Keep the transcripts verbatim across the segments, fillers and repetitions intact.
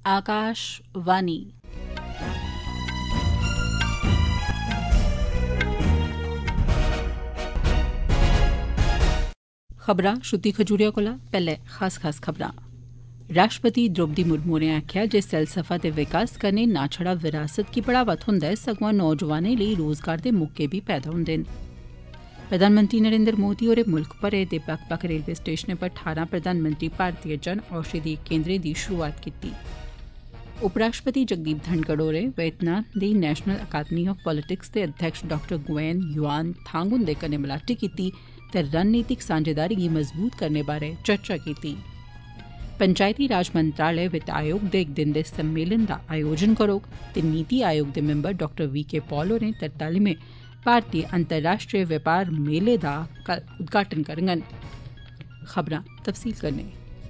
आकाशवाणी खबरां श्रुति खजूरिया कोला पैह्ले खास खास खबरां। राष्ट्रपति द्रौपदी मुर्मू होरें आखेआ जे सैलसफा दे विकास कन्नै ना छड़ा विरासत गी बढ़ावा थ्होंदा ऐ सगुआं नौजवानें लेई रोजगार दे मौके बी पैदा होंदे न। प्रधानमंत्री नरेंद्र मोदी होरें मुल्ख भरै दे बक्ख बक्ख रेलवे स्टेशनें पर ठारां प्रधानमंत्री भारतीय जन औषधि केंद्रें दी शुरूआत कीती। उपराष्ट्रपति जगदीप धनखड़ होरें वियतनाम दी नेशनल अकादमी ऑफ पॉलिटिक्स दे अध्यक्ष डाक्टर गुएन युआन थांग हुंदे कन्नै मलाटी कीती ते रणनीतिक सांझेदारी गी मजबूत करने बारै चर्चा कीती। पंचायती राज मंत्रालय वित्त आयोग दे इक दिन दे सम्मेलन दा आयोजन करोग ते नीति आयोग दे member doctor V K Paul होरें तरतालीमें भारतीय अंतर्राष्ट्रीय व्यापार मेले दा उद्घाटन करङन। खबरां तफसील कन्नै।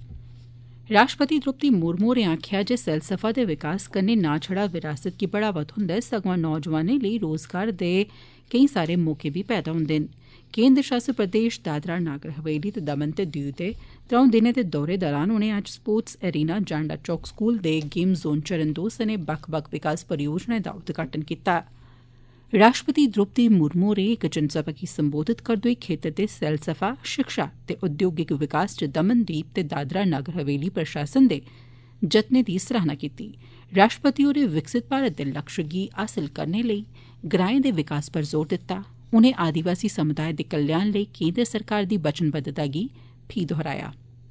राष्ट्रपति द्रौपदी मुर्मू होरें आखेआ जे सैलसफा दे विकास कन्नै ना छड़ा विरासत गी बढ़ावा थ्होंदा ऐ सगुआं नौजवानें लेई रोजगार दे केईं सारे मौके बी पैदा होंदे न। केंद्र शासित प्रदेश दादरा नागर हवेली ते दमन ते दीव दे त्रौं दिनें दे दौरे दौरान उनें अज्ज sports arena Janda Chowk school दे गेम जोन चरण दो सने बक्ख बक्ख विकास परियोजनाएं दा उद्घाटन कीता। राष्ट्रपति द्रौपदी मुर्मू होरें इक जनसभा गी संबोधित करदे होई खेतर दे सैलसफा शिक्षा ते औद्योगिक विकास च दमन दीव ते दादरा नागर हवेली प्रशासन दे जतनें दी सराहना कीती। राष्ट्रपति होरें विकसित भारत दे लक्ष्य गी हासल करने लेई ग्राएं दे विकास पर जोर दित्ता। उनें आदिवासी समुदाय दे कल्याण लेई केंद्र सरकार दी वचनबद्धता गी फ्ही दोहराया।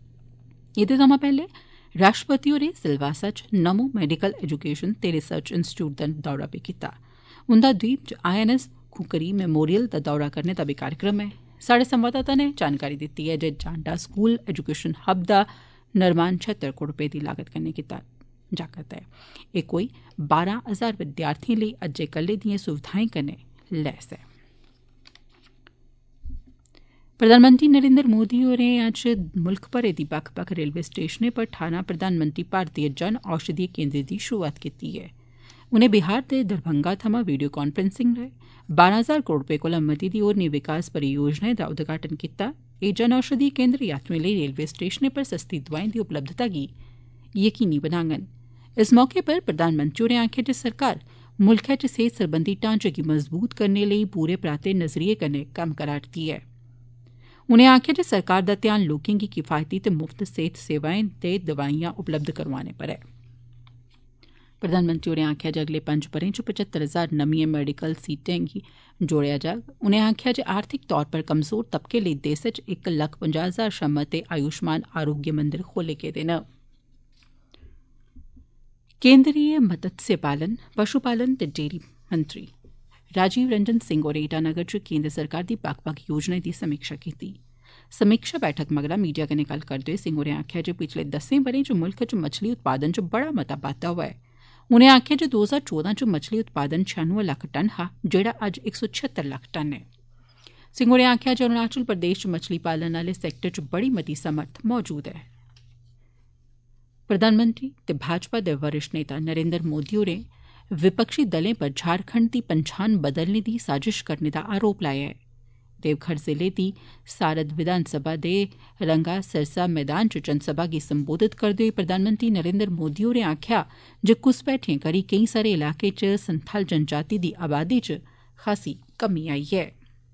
एह्दे थमां पैह्ले राष्ट्रपति होरें सिलवासा च नमो मेडिकल एजुकेशन ते रिसर्च इंस्टीट्यूट दा दौरा बी कीता। उंदा द्वीप च I N S Khukri memorial दा दौरा करने दा बी कार्यक्रम ऐ। साढ़े संवाददाता नै जानकारी दित्ती ऐ जे जांडा स्कूल एजुकेशन हब दा निर्माण छहत्तर करोड़ रपेऽ दी लागत कन्नै कीता जा करदा ऐ। एह् कोई बारां हजार विद्यार्थिएं लेई अज्जै कल्लै दिएं सुविधाएं कन्नै लैस ऐ। प्रधानमंत्री नरेंद्र मोदी होरें अज्ज मुल्ख भरै दी बक्ख बक्ख रेलवे स्टेशनें पर ठारां प्रधानमंत्री भारतीय जन औषधि केंद्रें दी शुरूआत कीती ऐ। उनें बिहार दे दरभंगा थमां वीडियो कांफ्रेंसिंग राएं बारां हजार करोड़ रपेऽ कोला मती दी होरनें विकास परियोजनाएं दा उद्घाटन कीता। एह् जन औषधि केंद्र यात्रुएं लेई रेलवे स्टेशनें पर सस्ती दोआएं दी उपलब्धता गी यकीनी बनाङन। इस मौके पर प्रधानमंत्री होरें आखेआ जे सरकार मुल्खै च सेहत सरबंधी ढांचे गी मजबूत करने लेई पूरे पराते नजरिये कन्नै कम्म करा'रदी ऐ। उनें आखेआ जे सरकार दा ध्यान लोकें गी किफायती ते मुफ्त सेहत सेवाएं ते दवाईयां उपलब्ध करोआने पर ऐ। प्रधानमंत्री होरें आखेआ जे अगले पंज ब'रें च पचहत्तर हजार नमियां मेडिकल सीटें गी जोड़ेआ जाग। उनें आखेआ जे आर्थिक तौर पर कमजोर तबके लेई देसै च इक लक्ख पंजाह् हजार शा मते आयुष्मान आरोग्य मंदिर खोले गेदे न। केंद्रीय मत्स्य पालन पशु पालन ते डेयरी मंत्री राजीव रंजन सिंह होरें ईटानगर च केंद्र सरकार दी बक्ख बक्ख योजनाएं दी समीक्षा कीती। समीक्षा बैठक मगरा मीडिया कन्नै गल्ल करदे होई सिंह होरें आखेआ जे पिछले दस्सें ब'रें च मुल्ख च मच्छली उत्पादन च बड़ा मता बाद्दा होआ ऐ। उनें आखेआ जे दो हजार चौदां च मच्छली उत्पादन छियानुए लक्ख टन हा जेह्ड़ा अज्ज इक सौ छिहत्तर लक्ख टन ऐ। सिंह होरें आखेआ जे अरुणाचल प्रदेश च मच्छली पालन आह्ले सैक्टर च बड़ी मती समर्थ मौजूद ऐ। प्रधानमंत्री ते भाजपा दे वरिष्ठ नेता नरेंद्र मोदी होरें विपक्षी दलें पर झारखंड दी पंछान बदलने दी साजिश करने दा आरोप लाया ऐ। देवघर जिले दी सारद विधानसभा दे रंगा सरसा मैदान च जनसभा गी संबोधित करदे होई प्रधानमंत्री नरेंद्र मोदी होरें आखेआ जे घुसपैठिएं करी केईं सारे इलाकें च संथाल जनजाति दी आबादी च खासी कमी आई ऐ।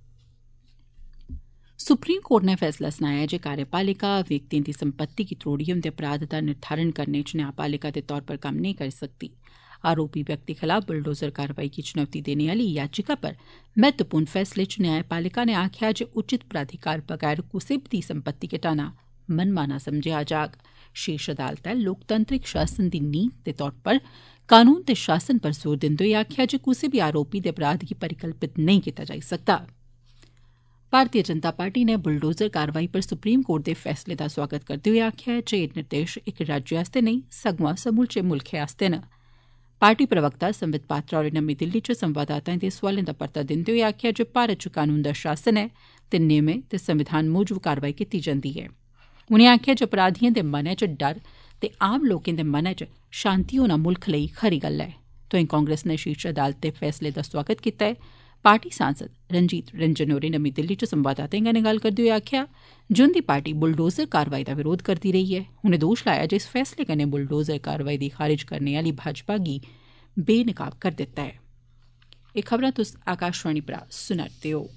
सुप्रीम कोर्ट नै फैसला सनाया जे कार्यपालिका व्यक्तिएं दी संपत्ति गी त्रोड़ियै उंदे अपराध दा निर्धारण करने च न्यायपालिका दे तौर पर कम्म नेईं करी सकदी। आरोपी व्यक्ति खिलाफ बुलडोजर कार्रवाई गी चुनौती देने आह्ली याचिका पर महत्वपूर्ण फैसले च न्यायपालिका नै आखेआ जे उचित प्राधिकार बगैर कुसै दी संपत्ति घटाना मनमाना समझेआ जाग। शीर्ष अदालतै लोकतांत्रिक शासन दी नींह दे तौर पर कानून ते शासन पर जोर दिंदे होई आखेआ जे कुसै बी आरोपी दे अपराध गी परिकल्पित नेईं कीता जाई सकदा। भारतीय जनता पार्टी नै बुलडोजर कार्रवाई पर सुप्रीम कोर्ट दे फैसले दा सोआगत करदे होई आखेआ जे एह् निर्देश इक राज्य आस्तै नेईं सगुआं समूलचे मुल्खै आस्तै न। पार्टी प्रवक्ता संबित पात्रा होरें नमीं दिल्ली च संवाददाताएं दे सोआलें दा परता दिंदे होई आखेआ जे भारत च कानून दा शासन ऐ ते नियमें ते संविधान मूजब कार्रवाई कीती जंदी ऐ। उनें आखेआ जे अपराधिएं दे मनै च डर ते आम लोकें दे मनै च शांति होना मुल्ख लेई खरी गल्ल ऐ। तोआईं कांग्रेस नै शीर्ष अदालत दे फैसले दा सोआगत कीता ऐ। पार्टी सांसद रंजीत रंजन होरें नमीं दिल्ली च संवाददाताएं कन्नै गल्ल करदे होई आखेआ जे उंदी पार्टी बुलडोजर कारवाई दा विरोध करदी रेही ऐ। उनें दोश लाया जे इस फैसले कन्नै बुलडोजर कारवाई गी खारिज करने आली भाजपा गी बेनकाब करी दित्ता ऐ। एह् खबरां तुस आकाशवाणी परा सुना'रदे ओ।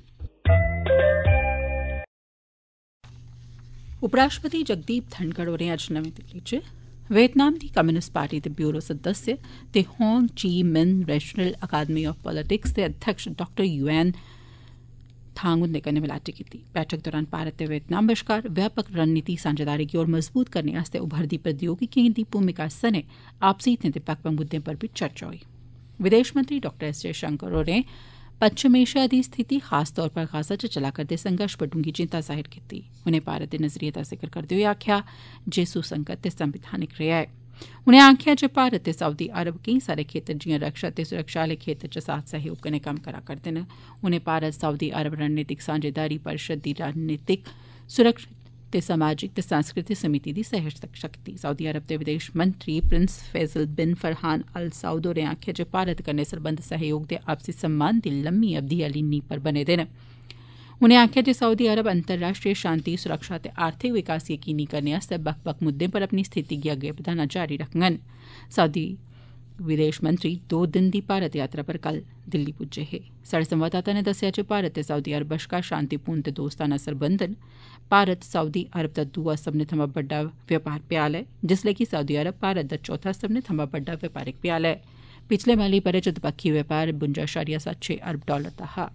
उपराष्ट्रपति जगदीप धनखड़ होरें अज्ज नमीं दिल्ली च वियतनाम दी कम्युनिस्ट पार्टी दे ब्यूरो सदस्य ते होंग Chi Minh national Akademi of politics दे अध्यक्ष डाक्टर युएन थांग हुंदे कन्नै मलाटी कीती। बैठक दौरान भारत ते वियतनाम बश्कार व्यापक रणनीति सांझेदारी गी होर मजबूत करने आस्तै उभरदी प्रौद्योगिकिएं दी भूमिका सने आपसी हितें दे बक्ख बक्ख मुद्दें पर बी चर्चा होई। विदेश मंत्री डाक्टर एस जयशंकर होरें पच्छम एशिया दी स्थिति खास तौर पर गाजा च चला करदे संघर्ष पर डूंगी चिंता जाहिर कीती। उनें भारत दे नजरिये दा जिक्र करदे होई आखेआ जे सुसंगत ते संवैधानिक रेहा ऐ। उनें आखेआ जे भारत ते सऊदी अरब केईं सारे खेत्तर जिआं रक्षा ते सुरक्षा आले खेत्तर च साथ सहयोग कन्नै कम्म करा करदे न। उनें भारत सऊदी अरब रणनीतिक सांझेदारी परिषद दी राजनीतिक सुरक्षा ते समाजिक ते सांस्कृतिक समिति दी सदस्यता कीती। सऊदी अरब दे विदेश मंत्री prince Faisal bin Farhan Al Saud होरें आखेआ जे भारत कन्नै सरबंध सहयोग ते आपसी सम्मान दी लम्मी अवधि आली नींह पर बने दे न। उनें आखेआ जे सऊदी अरब अंतर्राष्ट्रीय शांति सुरक्षा ते आर्थिक विकास यकीनी करने आस्तै बक्ख बक्ख मुद्दें पर अपनी स्थिति गी अग्गै बधाना जारी रखङन। सऊदी विदेश मंत्री दो दिन दी भारत यात्रा पर कल दिल्ली पुज्जे हे। साढ़े संवाददाता नै दस्सेआ जे भारत ते सऊदी अरब बश्कार शांतिपूर्ण ते दोस्ताना सरबंध न। भारत सऊदी अरब दा दूआ सब्मनें थमां बड्डा व्यापार भ्याल ऐ, जिसलै कि सऊदी अरब भारत दा चौथा सब्मनें थमां बड्डा व्यापारिक भ्याल ऐ। पिछले माली ब'रे च दबक्खी व्यापार बुंजा अशारिया सत्त छे अरब डालर दा हा।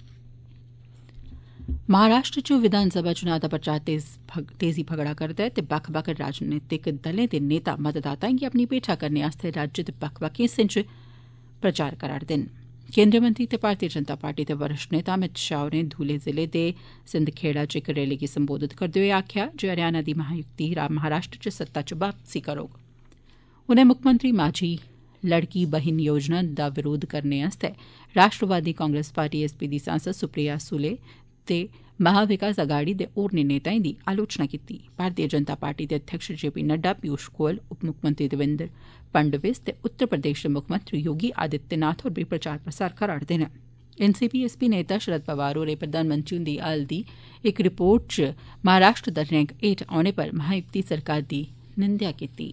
महाराष्ट्र च विधानसभा चुनां दा प्रचार तेजी फगड़ा करदा ऐ ते बक्ख बक्ख राजनीतिक दलें दे नेता मतदाताएं गी अपनी भेठा करने आस्तै राज्य दे बक्ख बक्ख हिस्सें च प्रचार करा'रदे न। केंद्रीय मंत्री ते भारतीय जनता पार्टी दे वरिष्ठ नेता अमित शाह होरें धूले जिले दे सिंदखेड़ा च इक रैली गी संबोधित करदे होई आखेआ जे हरियाणा दी महायुति महाराष्ट्र च सत्ता च वापसी करोग। उनें मुक्खमंत्री माझी लड़की बहिन योजना दा विरोध करने आस्तै राष्ट्रवादी कांग्रेस पार्टी एस पी दी सांसद सुप्रिया सुले ते महाविकास अघाड़ी दे होरनें नेताएं दी आलोचना कीती। भारतीय जनता पार्टी दे अध्यक्ष जे पी नड्डा, पीयूष गोयल, उप मुक्खमंत्री देवेंद्र फडणवीस ते उत्तर प्रदेश दे मुक्खमंत्री योगी आदित्यनाथ होर बी प्रचार प्रसार करा'रदे न। एन सी पी एस पी नेता शरद पवार होरें प्रधानमंत्री हुंदी हाल दी इक रिपोर्ट च महाराष्ट्र दा रैंक हेठ औने पर महायुति सरकार दी निंदेआ कीती।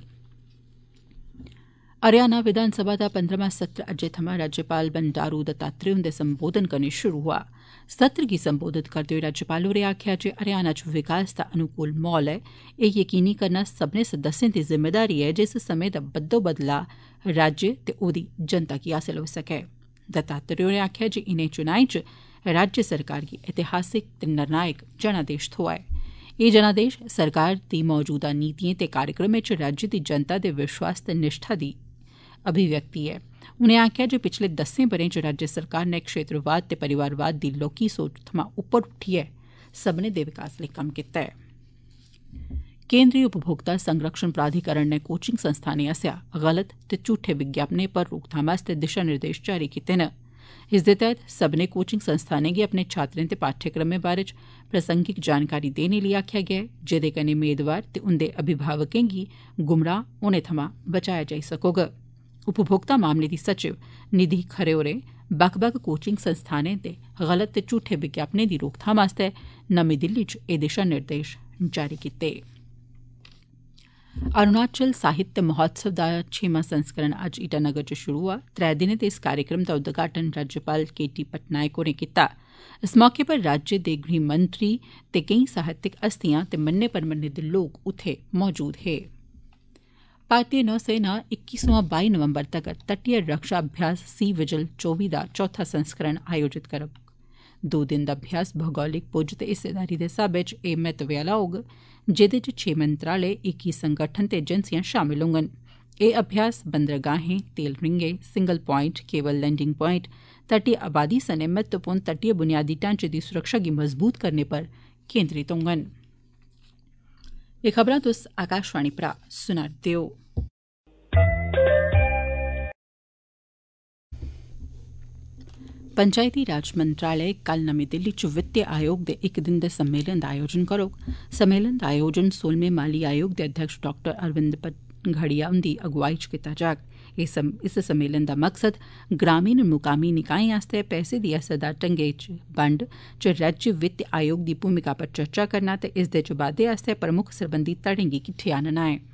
हरियाणा विधानसभा दा पंद्रमां सत्र अज्जै थमां राज्यपाल बंडारू दत्तात्रेय हुंदे संबोधन कन्नै शुरू होआ। सत्र गी संबोधित करदे होई राज्यपाल होरें आखेआ जे हरियाणा च विकास दा अनुकूल म्हौल ऐ। एह् यकीनी करना सब्भनें सदस्यें दी जिम्मेदारी ऐ जे इस समें दा बद्दोबदला राज्य ते ओह्दी जनता गी हासल होई सकै। दत्तात्रेय होरें आखेआ जे इनें चुनाएं च राज्य सरकार गी ऐतिहासिक ते निर्णायक जनादेश थ्होआ ऐ। एह् जनादेश सरकार दी मौजूदा नीतिएं ते कार्यक्रमें च राज्य दी जनता दे विश्वास ते निष्ठा दी अभिव्यक्ति ऐ। उनें आखेआ जे पिछले दस्सें ब'रें च राज्य सरकार नै क्षेत्रवाद ते परिवारवाद दी लौह्की सोच थमां उप्पर उट्ठियै सब्भनें दे विकास लेई कम्म कीता ऐ। केंद्रीय उपभोक्ता संरक्षण प्राधिकरण नै कोचिंग संस्थानें आसेआ गलत ते झूठे विज्ञापनें पर रोकथाम आस्तै दिशा निर्देश जारी कीते न। इसदे तैह्त सब्भनें कोचिंग संस्थानें गी अपने छात्रें ते पाठ्यक्रमें बारे च प्रासंगिक जानकारी देने लेई आखेआ गेआ ऐ, जेह्दे कन्नै मेदवार ते उंदे अभिभावकें गी गुमराह होने थमां बचाया जाई सकोग। उपभोक्ता मामलें दी सचिव निधि खरे होरें बक्ख बक्ख कोचिंग संस्थानें दे गलत ते झूठे विज्ञापनें दी रोकथाम आस्तै नमीं दिल्ली च एह् दिशा निर्देश जारी कीते। अरुणाचल साहित्य महोत्सव दा छेमां संस्करण अज्ज ईटानगर च शुरू होआ। त्रै दिनें दे इस कार्यक्रम दा उद्घाटन राज्यपाल के टी पटनायक होरें कीता। इस मौके पर राज्य दे गृह मंत्री ते केईं साहित्यक हस्तियां ते मन्ने परमन्ने दे लोक उत्थे मौजूद हे। भारतीय नौसेना इक्की सोयां बाई नवंबर तगर तटीय रक्षा अभ्यास सी विजिल चौबी दा चौथा संस्करण आयोजित करग। दो दिन दा अभ्यास भौगोलिक पुज्ज ते हिस्सेदारी दे स्हाबै च एह् महत्वै आला होग, जेह्दे च छे मंत्रालय, इक्की संगठन ते एजेंसियां शामिल होङन। एह् अभ्यास बंदरगाहें, तेल रिंगे, single point, cable landing point, तटीय आबादी सने महत्वपूर्ण तटीय बुनियादी ढांचे दी सुरक्षा गी मजबूत करने पर केंद्रित होङन। एह् खबरां तुस आकाशवाणी परा सुना'रदे ओ। पंचायती राज मंत्रालय कल नमीं दिल्ली च वित्त आयोग दे इक दिन दे सम्मेलन दा आयोजन करोग। सम्मेलन दा आयोजन सोलहवें माली आयोग दे अध्यक्ष डाक्टर अरविंद घड़िया हुंदी अगुवाई च कीता जाग। इस सम्मेलन दा मकसद ग्रामीण मुकामी निकाएं आस्तै पैसे दी असरदार ढंगै च बंड च राज्य वित्त आयोग दी भूमिका पर चर्चा करना ते इसदे च बाद्दे आस्तै प्रमुख सरबंधी धड़ें गी किट्ठे आनना ऐ।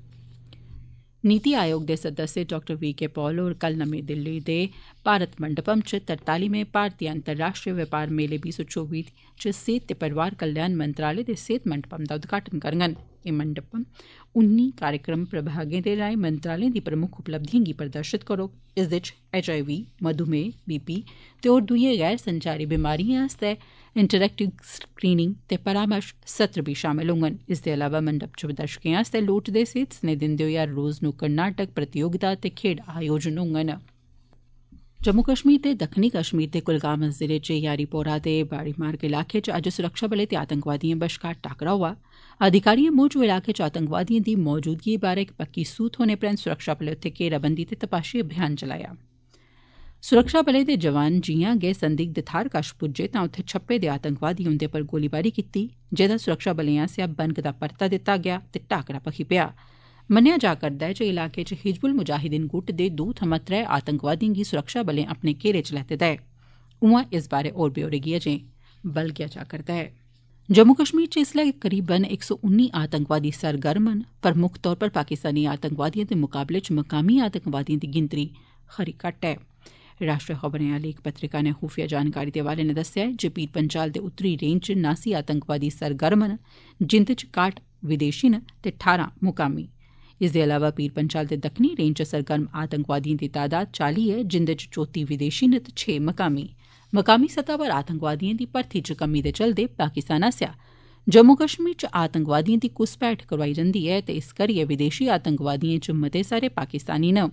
नीति आयोग दे सदस्य डाक्टर वी के पॉल होर कल नमीं दिल्ली दे भारत मंडपम च तरतालीमें भारतीय अंतर्राष्ट्रीय व्यापार मेले बीह् सौ चौबी च सेहत ते परिवार कल्याण मंत्रालय दे सेहत मंडपम दा उद्घाटन करङन। एह् मंडपम उन्नी कार्यक्रम प्रभागें दे राएं मंत्रालय दी प्रमुख उपलब्धिएं गी प्रदर्शित करोग। इसदे च एच आई वी मधुमेह बीपी ते होर दुइएं गैर संचारी बमारिएं आस्तै इंटरैक्टिव स्क्रीनिंग ते परामर्श सत्र भी शामल होङन। इसदे अलावा मंडप च दर्शकें आस्तै लोड़चदे सेहत सनेह दिंदे होई हर रोज नुक्कड़ नाटक प्रतियोगिता ते खेड्ड आयोजन होङन। जम्मू कश्मीर ते दक्खनी कश्मीर दे कुलगाम जिले च यारीपोरा ते बाड़ीमार्ग इलाके च अज्ज सुरक्षाबलें ते आतंकवादिएं बश्कार टाकरा होआ। अधिकारिएं मूजब इलाके च आतंकवादिएं दी मौजूदगी बारै इक पक्की सूह थ्होने परैंत सुरक्षाबलें उत्थै घेराबंदी ते तपाशी अभियान चलाया। सुरक्षाबलें दे जवान जियां गै संदिग्ध थाह्र कश पुज्जे तां उत्थै छप्पे दे आतंकवादिएं उंदे पर गोलीबारी कीती, जेह्दा सुरक्षाबलें आसेआ बनकदा परता दित्ता गेआ ते टाकरा भखी पेआ। मन्नेआ जा करदा ऐ जे इलाके च हिजबुल मुजाहिदीन गुट दे दो थमां त्रै आतंकवादिएं गी सुरक्षाबलें अपने घेरे च लैते दा ऐ। उआं इस बारै होर ब्यौरे गी अजें बलगेआ जा करदा ऐ। जम्मू कश्मीर च इसलै करीबन इक सौ उन्नी आतंकवादी सरगर्म न, पर मुक्ख तौर पर पाकिस्तानी आतंकवादिएं दे मुकाबले च मकामी आतंकवादिएं दी गिनतरी खरी घट्ट ऐ। राष्ट्रीय खबरें आह्ली इक पत्रिका नै खुफिया जानकारी दे हवाले नै दस्सेआ ऐ जे पीर पंजाल दे उत्तरी रेंज च नासी आतंकवादी सरगर्म न, जिंदे च काह्ठ विदेशी न ते ठारां मुकामी। इसदे अलावा पीर पंजाल दे दक्खनी रेंज च सरगर्म आतंकवादिएं दी तादाद चाली ऐ, जिंदे च चौत्ती विदेशी न ते छे मकामी। मकामी सतह पर आतंकवादिएं दी भर्थी च कमी दे चलदे पाकिस्तान आसेआ जम्मू कश्मीर च आतंकवादिएं दी घुसपैठ करोआई जंदी ऐ ते इस करियै विदेशी आतंकवादिएं च मते सारे पाकिस्तानी न।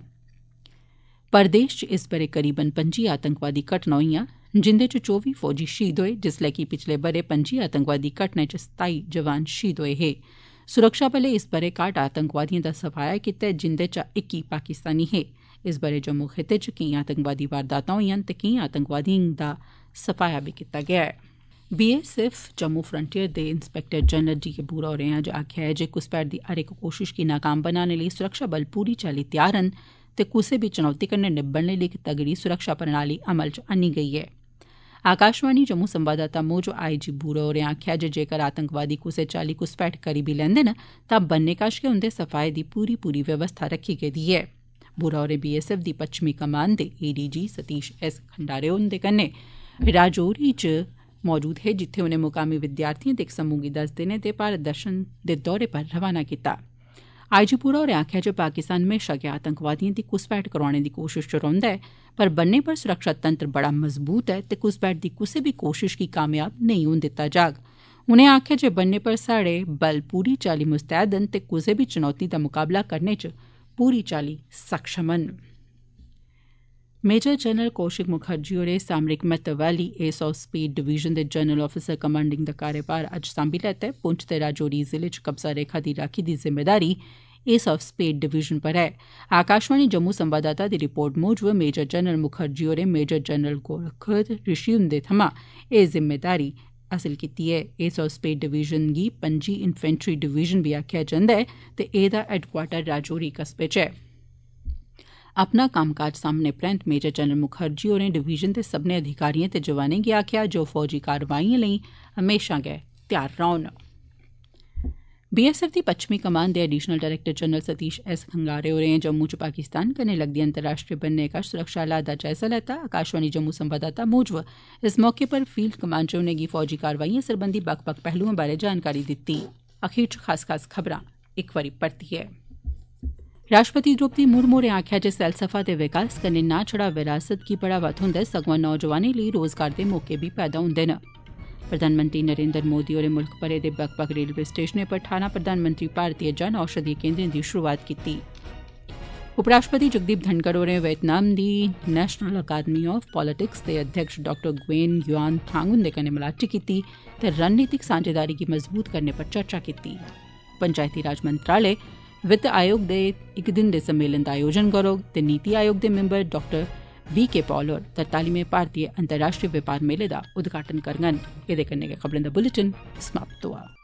प्रदेश च इस ब'रे करीबन पंजी आतंकवादी घटनां होईआं, जिंदे च चौबी फौजी शहीद होए, जिसलै कि पिछले ब'रे पंजी आतंकवादी घटनाएं च सताई जवान शहीद होए हे। सुरक्षाबलें इस ब'रे काह्ठ आतंकवादिएं दा सफाया कीता ऐ, जिंदे चा इक्की पाकिस्तानी हे। इस ब'रे जम्मू खित्ते च केईं आतंकवादी वारदातां होईआं ते केईं आतंकवादिएं दा सफाया बी कीता गेआ ऐ। B S F Jammu frontier दे inspector general D K Boora होरें अज्ज आखेआ ऐ जे घुसपैठ दी हर इक कोशिश गी नाकाम बनाने लेई सुरक्षाबल पूरी चाल्ली त्यार न ते कुसै बी चुनौती कन्नै निब्बड़ने लेई इक तगड़ी सुरक्षा प्रणाली अमल च आन्नी गेई ऐ। आकाशवाणी जम्मू संवाददाता मूजब आई जी बूरा होरें आखेआ जे जेकर आतंकवादी कुसै चाल्ली घुसपैठ करी बी लैंदे न तां बन्ने कश गै उंदे सफाये दी पूरी पूरी व्यवस्था रक्खी गेदी ऐ। बूरा होरें बी एस एफ दी पच्छमी कमान दे ए डी जी सतीश एस खंडारे हुंदे कन्नै राजौरी च मौजूद हे, जित्थै उनें मुकामी विद्यार्थिएं दे इक समूह गी दस दिनें दे भारत दर्शन दे दौरे पर रवाना कीता। आई जी बूरा होरें आखेआ जे पाकिस्तान म्हेशां गै आतंकवादिएं दी घुसपैठ करोआने दी कोशिश च रौंह्दा ऐ, पर बन्ने पर सुरक्षा तंत्र बड़ा मजबूत ऐ ते घुसपैठ दी कुसै बी कोशिश गी कामयाब नेईं होन दित्ता जाग। उनें आखेआ जे बन्ने पर साढ़े बल पूरी चाल्ली मुस्तैद न ते कुसै बी चुनौती दा मुकाबला करने च पूरी चाल्ली सक्षम न। मेजर जनरल कौशिक मुखर्जी होरें सामरिक महत्व आह्ली एस ऑफ स्पीड डिवीजन दे जनरल ऑफिसर कमांडिंग दा कार्यभार अज्ज सांभी लैता ऐ। पुंछ ते राजौरी जिले च कब्जा रेखा दी राखी दी जिम्मेदारी एस ऑफ स्पीड डिवीजन पर है। आकाशवाणी जम्मू संवाददाता दी रिपोर्ट मूजब मेजर जनरल मुखर्जी होरें मेजर जनरल गोरख ऋषि हुंदे थमां एह् जिम्मेदारी हासिल कीती ऐ। एस ऑफ स्पीड डिवीजन गी पंजी इन्फेंट्री डिवीजन बी आखेआ जंदा ऐ ते एह्दा हैडक्वार्टर राजौरी कस्बे च ऐ। अपना कम्मकाज सामने परैंत मेजर जनरल मुखर्जी होरें डिवीजन दे सब्भनें अधिकारिएं ते जवानें गी आखेआ जे ओह् फौजी कारवाइएं लेई हमेशा गै त्यार रौह्न। बी एस एफ दी पच्छमी कमान दे additional director general Satish S Khangare होरें जम्मू च पाकिस्तान कन्नै लगदी अंतर्राष्ट्रीय बन्ने कश सुरक्षा हालात दा जायजा लैता। आकाशवाणी जम्मू संवाददाता मूजब इस मौके पर फील्ड कमान च उनेंगी फौजी कारवाइएं सरबंधी बक्ख बक्ख पहलुएं बारै जानकारी दित्ती। अखीर च खास खास खबरां इक बारी परतियै। राष्ट्रपति द्रौपदी मुर्मू होरें आखेआ जे सैलसफा दे विकास कन्नै ना छड़ा विरासत गी बढ़ावा थ्होंदा ऐ, सगुआं नौजवानें लेई रोजगार दे मौके बी पैदा होंदे न। प्रधानमंत्री नरेंद्र मोदी होरें मुल्ख भरै दे बक्ख बक्ख रेलवे स्टेशनें पर ठारां प्रधानमंत्री भारतीय जन औषधि केंद्रें दी शुरूआत कीती। उपराष्ट्रपति जगदीप धनखड़ होरें वियतनाम दी नेशनल अकादमी ऑफ पॉलिटिक्स दे अध्यक्ष डाक्टर गुएन युआन थांग हुंदे कन्नै मलाटी कीती ते रणनीतिक सांझेदारी गी मजबूत करने पर चर्चा कीती। पंचायती राज मंत्रालय वित्त आयोग दे इक दिन दे सम्मेलन दा आयोजन करोग ते नीति आयोग दे member doctor V K Paul होर तरतालीमें भारतीय अंतर्राष्ट्रीय व्यापार मेले दा उद्घाटन करङन। एह्दे कन्नै गै खबरें दा बुलेटिन समाप्त होआ।